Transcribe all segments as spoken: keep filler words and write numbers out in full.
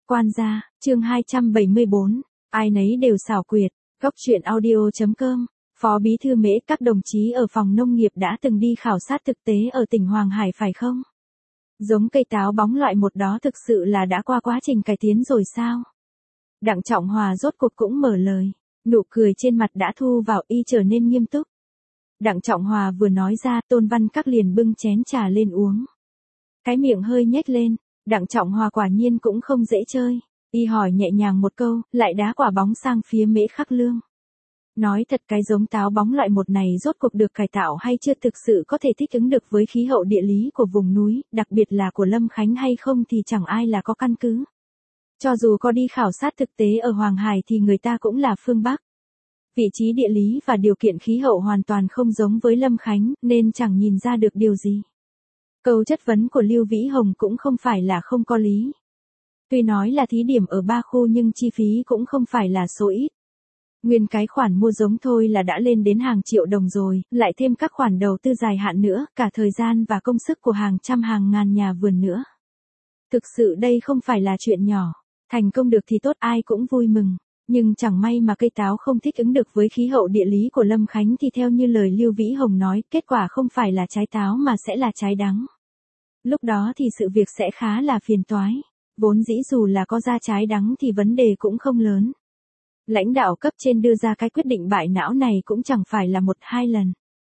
Quan gia, chương hai trăm bảy mươi bốn, ai nấy đều xảo quyệt, góc truyện audio.com, Phó Bí thư Mễ, các đồng chí ở phòng nông nghiệp đã từng đi khảo sát thực tế ở tỉnh Hoàng Hải phải không? Giống cây táo bóng loại một đó thực sự là đã qua quá trình cải tiến rồi sao? Đặng Trọng Hòa rốt cuộc cũng mở lời, nụ cười trên mặt đã thu vào, y trở nên nghiêm túc. Đặng Trọng Hòa vừa nói ra, Tôn Văn Các liền bưng chén trà lên uống. Cái miệng hơi nhếch lên, Đặng Trọng Hòa quả nhiên cũng không dễ chơi, y hỏi nhẹ nhàng một câu, lại đá quả bóng sang phía Mễ Khắc Lương. Nói thật, cái giống táo bóng loại một này rốt cuộc được cải tạo hay chưa thực sự có thể thích ứng được với khí hậu địa lý của vùng núi, đặc biệt là của Lâm Khánh hay không thì chẳng ai là có căn cứ. Cho dù có đi khảo sát thực tế ở Hoàng Hải thì người ta cũng là phương Bắc. Vị trí địa lý và điều kiện khí hậu hoàn toàn không giống với Lâm Khánh, nên chẳng nhìn ra được điều gì. Câu chất vấn của Lưu Vĩ Hồng cũng không phải là không có lý. Tuy nói là thí điểm ở ba khu nhưng chi phí cũng không phải là số ít. Nguyên cái khoản mua giống thôi là đã lên đến hàng triệu đồng rồi, lại thêm các khoản đầu tư dài hạn nữa, cả thời gian và công sức của hàng trăm hàng ngàn nhà vườn nữa. Thực sự đây không phải là chuyện nhỏ, thành công được thì tốt, ai cũng vui mừng. Nhưng chẳng may mà cây táo không thích ứng được với khí hậu địa lý của Lâm Khánh thì theo như lời Lưu Vĩ Hồng nói, kết quả không phải là trái táo mà sẽ là trái đắng. Lúc đó thì sự việc sẽ khá là phiền toái. Vốn dĩ dù là có ra trái đắng thì vấn đề cũng không lớn. Lãnh đạo cấp trên đưa ra cái quyết định bại não này cũng chẳng phải là một hai lần.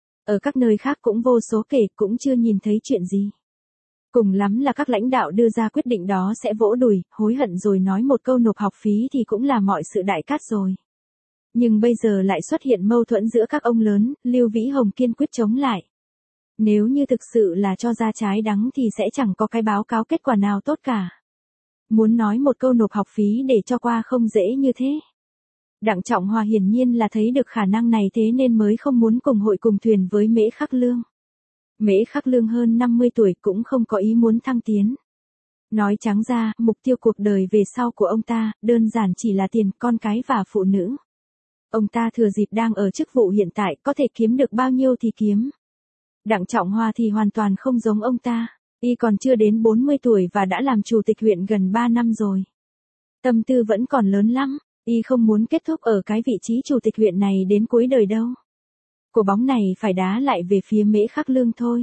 Ở các nơi khác cũng vô số kể, cũng chưa nhìn thấy chuyện gì. Cùng lắm là các lãnh đạo đưa ra quyết định đó sẽ vỗ đùi, hối hận rồi nói một câu nộp học phí thì cũng là mọi sự đại cát rồi. Nhưng bây giờ lại xuất hiện mâu thuẫn giữa các ông lớn, Lưu Vĩ Hồng kiên quyết chống lại. Nếu như thực sự là cho ra trái đắng thì sẽ chẳng có cái báo cáo kết quả nào tốt cả. Muốn nói một câu nộp học phí để cho qua không dễ như thế. Đặng Trọng Hòa hiển nhiên là thấy được khả năng này thế nên mới không muốn cùng hội cùng thuyền với Mễ Khắc Lương. Mễ Khắc Lương hơn năm mươi tuổi cũng không có ý muốn thăng tiến. Nói trắng ra, mục tiêu cuộc đời về sau của ông ta, đơn giản chỉ là tiền, con cái và phụ nữ. Ông ta thừa dịp đang ở chức vụ hiện tại, có thể kiếm được bao nhiêu thì kiếm. Đặng Trọng Hòa thì hoàn toàn không giống ông ta, y còn chưa đến bốn mươi tuổi và đã làm chủ tịch huyện gần ba năm rồi. Tâm tư vẫn còn lớn lắm, y không muốn kết thúc ở cái vị trí chủ tịch huyện này đến cuối đời đâu. Quả bóng này phải đá lại về phía Mễ Khắc Lương thôi.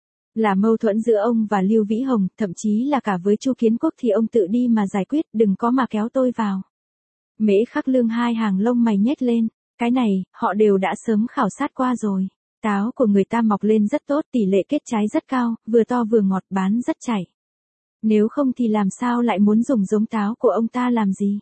Là mâu thuẫn giữa ông và Lưu Vĩ Hồng, thậm chí là cả với Chu Kiến Quốc thì ông tự đi mà giải quyết, đừng có mà kéo tôi vào. Mễ Khắc Lương hai hàng lông mày nhếch lên, cái này, họ đều đã sớm khảo sát qua rồi. Táo của người ta mọc lên rất tốt, tỷ lệ kết trái rất cao, vừa to vừa ngọt, bán rất chảy. Nếu không thì làm sao lại muốn dùng giống táo của ông ta làm gì?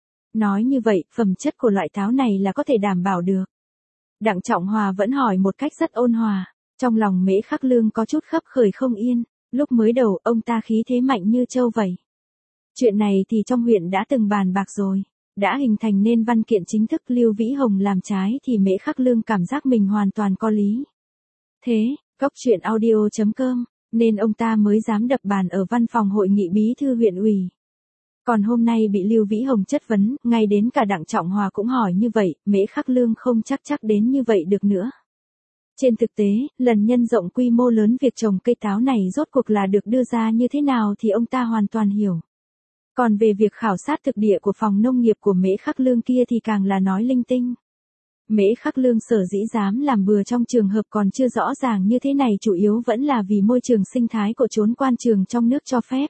Nói như vậy, phẩm chất của loại táo này là có thể đảm bảo được. Đặng Trọng Hòa vẫn hỏi một cách rất ôn hòa, trong lòng Mễ Khắc Lương có chút khấp khởi không yên, lúc mới đầu ông ta khí thế mạnh như trâu vậy. Chuyện này thì trong huyện đã từng bàn bạc rồi, đã hình thành nên văn kiện chính thức, Lưu Vĩ Hồng làm trái thì Mễ Khắc Lương cảm giác mình hoàn toàn có lý. Thế, góc truyện audio.com, nên ông ta mới dám đập bàn ở văn phòng hội nghị bí thư huyện ủy. Còn hôm nay bị Lưu Vĩ Hồng chất vấn, ngay đến cả Đặng Trọng Hòa cũng hỏi như vậy, Mễ Khắc Lương không chắc chắc đến như vậy được nữa. Trên thực tế, lần nhân rộng quy mô lớn việc trồng cây táo này rốt cuộc là được đưa ra như thế nào thì ông ta hoàn toàn hiểu. Còn về việc khảo sát thực địa của phòng nông nghiệp của Mễ Khắc Lương kia thì càng là nói linh tinh. Mễ Khắc Lương sở dĩ dám làm bừa trong trường hợp còn chưa rõ ràng như thế này chủ yếu vẫn là vì môi trường sinh thái của chốn quan trường trong nước cho phép.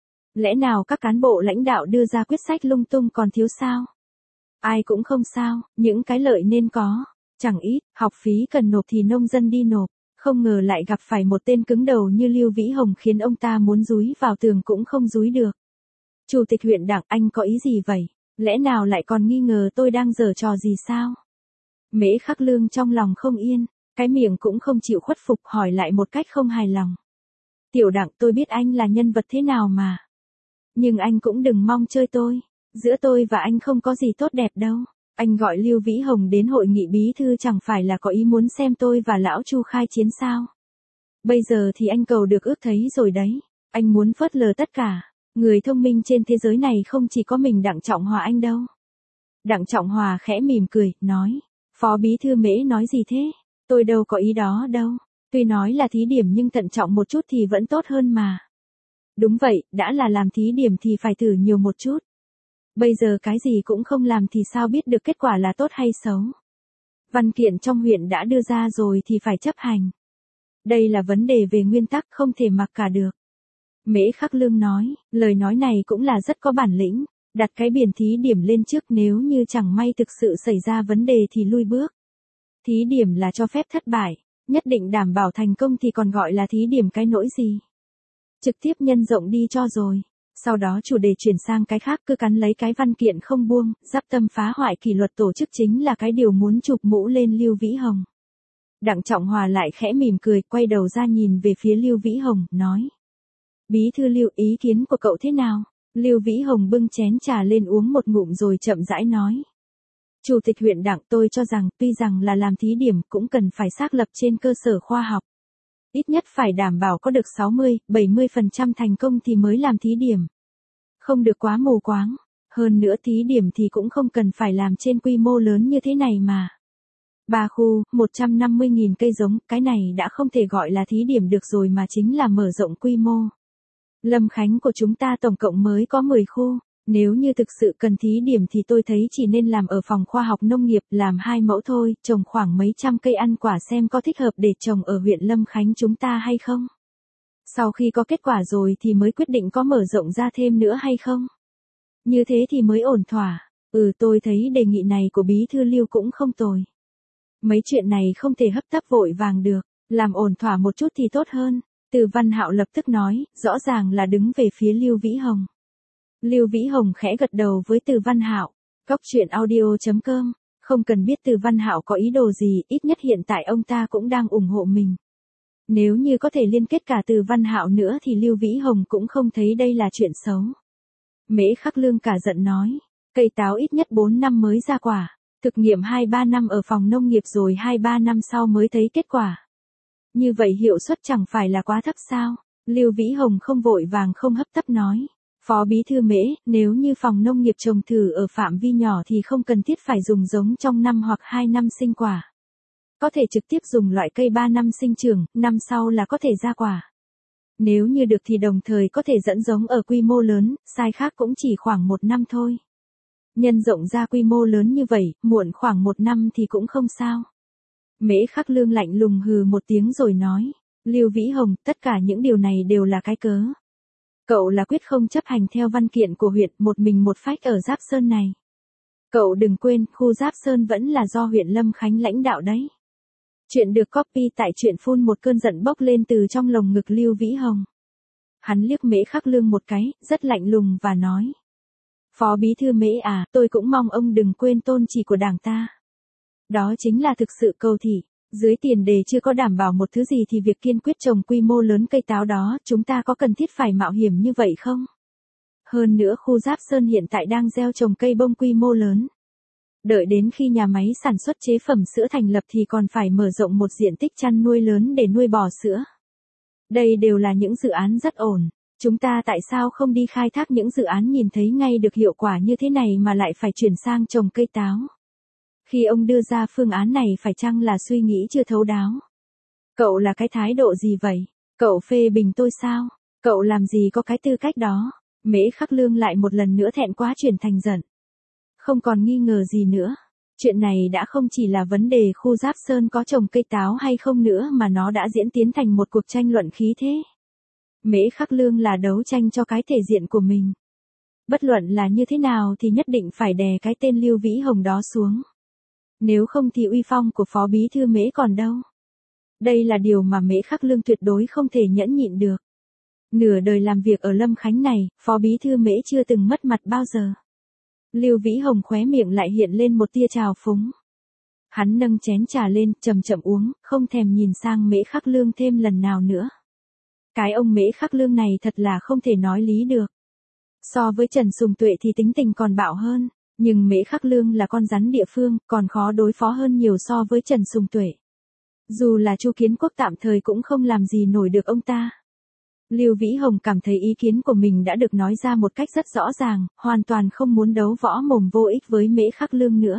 Lẽ nào các cán bộ lãnh đạo đưa ra quyết sách lung tung còn thiếu sao? Ai cũng không sao, những cái lợi nên có. Chẳng ít, học phí cần nộp thì nông dân đi nộp, không ngờ lại gặp phải một tên cứng đầu như Lưu Vĩ Hồng khiến ông ta muốn dúi vào tường cũng không dúi được. Chủ tịch huyện Đặng, anh có ý gì vậy? Lẽ nào lại còn nghi ngờ tôi đang giở trò gì sao? Mễ Khắc Lương trong lòng không yên, cái miệng cũng không chịu khuất phục, hỏi lại một cách không hài lòng. Tiểu Đặng, tôi biết anh là nhân vật thế nào mà. Nhưng anh cũng đừng mong chơi tôi, giữa tôi và anh không có gì tốt đẹp đâu. Anh gọi Lưu Vĩ Hồng đến hội nghị bí thư chẳng phải là có ý muốn xem tôi và lão Chu khai chiến sao? Bây giờ thì anh cầu được ước thấy rồi đấy, anh muốn phớt lờ tất cả. Người thông minh trên thế giới này không chỉ có mình Đặng Trọng Hòa anh đâu. Đặng Trọng Hòa khẽ mỉm cười, nói, Phó Bí thư Mễ nói gì thế? Tôi đâu có ý đó đâu. Tuy nói là thí điểm nhưng thận trọng một chút thì vẫn tốt hơn mà. Đúng vậy, đã là làm thí điểm thì phải thử nhiều một chút. Bây giờ cái gì cũng không làm thì sao biết được kết quả là tốt hay xấu. Văn kiện trong huyện đã đưa ra rồi thì phải chấp hành. Đây là vấn đề về nguyên tắc không thể mặc cả được. Mễ Khắc Lương nói, lời nói này cũng là rất có bản lĩnh, đặt cái biển thí điểm lên trước nếu như chẳng may thực sự xảy ra vấn đề thì lui bước. Thí điểm là cho phép thất bại, nhất định đảm bảo thành công thì còn gọi là thí điểm cái nỗi gì. Trực tiếp nhân rộng đi cho rồi. Sau đó chủ đề chuyển sang cái khác cứ cắn lấy cái văn kiện không buông, dắp tâm phá hoại kỷ luật tổ chức chính là cái điều muốn chụp mũ lên Lưu Vĩ Hồng. Đặng Trọng Hòa lại khẽ mỉm cười, quay đầu ra nhìn về phía Lưu Vĩ Hồng, nói. Bí thư Lưu, ý kiến của cậu thế nào? Lưu Vĩ Hồng bưng chén trà lên uống một ngụm rồi chậm rãi nói. Chủ tịch huyện Đặng, tôi cho rằng tuy rằng là làm thí điểm cũng cần phải xác lập trên cơ sở khoa học. Ít nhất phải đảm bảo có được sáu mươi, bảy mươi phần trăm thành công thì mới làm thí điểm. Không được quá mù quáng. Hơn nữa thí điểm thì cũng không cần phải làm trên quy mô lớn như thế này mà. Ba khu, một trăm năm mươi nghìn cây giống, cái này đã không thể gọi là thí điểm được rồi mà chính là mở rộng quy mô. Lâm Khánh của chúng ta tổng cộng mới có mười khu. Nếu như thực sự cần thí điểm thì tôi thấy chỉ nên làm ở phòng khoa học nông nghiệp, làm hai mẫu thôi, trồng khoảng mấy trăm cây ăn quả xem có thích hợp để trồng ở huyện Lâm Khánh chúng ta hay không. Sau khi có kết quả rồi thì mới quyết định có mở rộng ra thêm nữa hay không. Như thế thì mới ổn thỏa. Ừ, tôi thấy đề nghị này của Bí thư Lưu cũng không tồi. Mấy chuyện này không thể hấp tấp vội vàng được, làm ổn thỏa một chút thì tốt hơn. Từ Văn Hạo lập tức nói, rõ ràng là đứng về phía Lưu Vĩ Hồng. Lưu Vĩ Hồng khẽ gật đầu với Từ Văn Hạo. Góc truyện audio chấm com, không cần biết Từ Văn Hạo có ý đồ gì, ít nhất hiện tại ông ta cũng đang ủng hộ mình. Nếu như có thể liên kết cả Từ Văn Hạo nữa thì Lưu Vĩ Hồng cũng không thấy đây là chuyện xấu. Mễ Khắc Lương cả giận nói, cây táo ít nhất bốn năm mới ra quả, thực nghiệm hai ba năm ở phòng nông nghiệp rồi hai ba năm sau mới thấy kết quả. Như vậy hiệu suất chẳng phải là quá thấp sao? Lưu Vĩ Hồng không vội vàng không hấp tấp nói. Phó Bí thư Mễ, nếu như phòng nông nghiệp trồng thử ở phạm vi nhỏ thì không cần thiết phải dùng giống trong năm hoặc hai năm sinh quả. Có thể trực tiếp dùng loại cây ba năm sinh trưởng, năm sau là có thể ra quả. Nếu như được thì đồng thời có thể dẫn giống ở quy mô lớn, sai khác cũng chỉ khoảng một năm thôi. Nhân rộng ra quy mô lớn như vậy, muộn khoảng một năm thì cũng không sao. Mễ Khắc Lương lạnh lùng hừ một tiếng rồi nói, Lưu Vĩ Hồng, tất cả những điều này đều là cái cớ. Cậu là quyết không chấp hành theo văn kiện của huyện, một mình một phách ở Giáp Sơn này. Cậu đừng quên, khu Giáp Sơn vẫn là do huyện Lâm Khánh lãnh đạo đấy. Chuyện được copy tại truyện phun một cơn giận bốc lên từ trong lồng ngực Lưu Vĩ Hồng. Hắn liếc Mễ Khắc Lương một cái, rất lạnh lùng và nói. Phó Bí thư Mễ à, tôi cũng mong ông đừng quên tôn chỉ của đảng ta. Đó chính là thực sự cầu thị. Dưới tiền đề chưa có đảm bảo một thứ gì thì việc kiên quyết trồng quy mô lớn cây táo đó, chúng ta có cần thiết phải mạo hiểm như vậy không? Hơn nữa khu Giáp Sơn hiện tại đang gieo trồng cây bông quy mô lớn. Đợi đến khi nhà máy sản xuất chế phẩm sữa thành lập thì còn phải mở rộng một diện tích chăn nuôi lớn để nuôi bò sữa. Đây đều là những dự án rất ổn. Chúng ta tại sao không đi khai thác những dự án nhìn thấy ngay được hiệu quả như thế này mà lại phải chuyển sang trồng cây táo? Khi ông đưa ra phương án này phải chăng là suy nghĩ chưa thấu đáo? Cậu là cái thái độ gì vậy? Cậu phê bình tôi sao? Cậu làm gì có cái tư cách đó? Mễ Khắc Lương lại một lần nữa thẹn quá chuyển thành giận. Không còn nghi ngờ gì nữa. Chuyện này đã không chỉ là vấn đề khu Giáp Sơn có trồng cây táo hay không nữa mà nó đã diễn tiến thành một cuộc tranh luận khí thế. Mễ Khắc Lương là đấu tranh cho cái thể diện của mình. Bất luận là như thế nào thì nhất định phải đè cái tên Lưu Vĩ Hồng đó xuống. Nếu không thì uy phong của Phó Bí thư Mễ còn đâu. Đây là điều mà Mễ Khắc Lương tuyệt đối không thể nhẫn nhịn được. Nửa đời làm việc ở Lâm Khánh này, Phó Bí thư Mễ chưa từng mất mặt bao giờ. Lưu Vĩ Hồng khóe miệng lại hiện lên một tia trào phúng. Hắn nâng chén trà lên, chậm chậm uống, không thèm nhìn sang Mễ Khắc Lương thêm lần nào nữa. Cái ông Mễ Khắc Lương này thật là không thể nói lý được. So với Trần Sùng Tuệ thì tính tình còn bạo hơn, nhưng Mễ Khắc Lương là con rắn địa phương, còn khó đối phó hơn nhiều so với Trần Sùng Tuệ. Dù là Chu Kiến Quốc tạm thời cũng không làm gì nổi được ông ta. Lưu Vĩ Hồng cảm thấy ý kiến của mình đã được nói ra một cách rất rõ ràng, hoàn toàn không muốn đấu võ mồm vô ích với Mễ Khắc Lương nữa.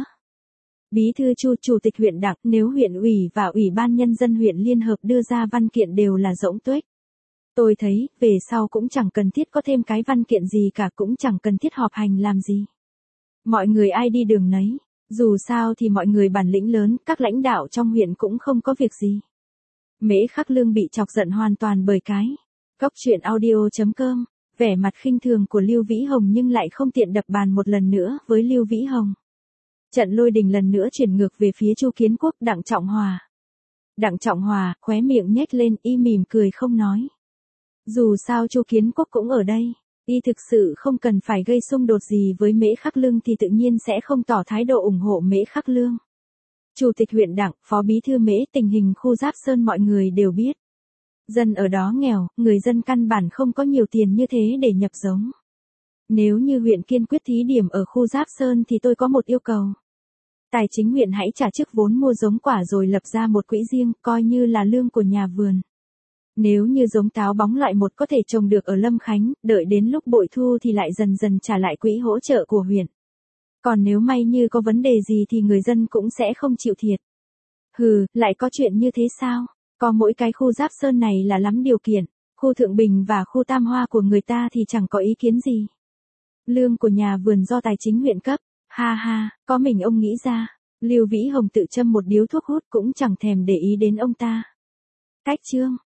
Bí thư Chu, chủ tịch huyện Đặng, nếu huyện ủy và ủy ban nhân dân huyện liên hợp đưa ra văn kiện đều là rỗng tuếch. Tôi thấy, về sau cũng chẳng cần thiết có thêm cái văn kiện gì cả, cũng chẳng cần thiết họp hành làm gì. Mọi người ai đi đường nấy, dù sao thì mọi người bản lĩnh lớn, các lãnh đạo trong huyện cũng không có việc gì. Mễ Khắc Lương bị chọc giận hoàn toàn bởi cái. Góc truyện audio chấm com, vẻ mặt khinh thường của Lưu Vĩ Hồng nhưng lại không tiện đập bàn một lần nữa với Lưu Vĩ Hồng. Trận lôi đình lần nữa chuyển ngược về phía Chu Kiến Quốc, Đặng Trọng Hòa. Đặng Trọng Hòa, khóe miệng nhếch lên, y mỉm cười không nói. Dù sao Chu Kiến Quốc cũng ở đây, y thực sự không cần phải gây xung đột gì với Mễ Khắc Lương thì tự nhiên sẽ không tỏ thái độ ủng hộ Mễ Khắc Lương. Chủ tịch huyện Đặng, phó bí thư Mễ, tình hình khu Giáp Sơn mọi người đều biết. Dân ở đó nghèo, người dân căn bản không có nhiều tiền như thế để nhập giống. Nếu như huyện kiên quyết thí điểm ở khu Giáp Sơn thì tôi có một yêu cầu. Tài chính huyện hãy trả trước vốn mua giống quả rồi lập ra một quỹ riêng, coi như là lương của nhà vườn. Nếu như giống táo bóng loại một có thể trồng được ở Lâm Khánh, đợi đến lúc bội thu thì lại dần dần trả lại quỹ hỗ trợ của huyện. Còn nếu may như có vấn đề gì thì người dân cũng sẽ không chịu thiệt. Hừ, lại có chuyện như thế sao? Có mỗi cái khu Giáp Sơn này là lắm điều kiện, khu Thượng Bình và khu Tam Hoa của người ta thì chẳng có ý kiến gì. Lương của nhà vườn do tài chính huyện cấp, ha ha, có mình ông nghĩ ra. Lưu Vĩ Hồng tự châm một điếu thuốc hút cũng chẳng thèm để ý đến ông ta. Cách chương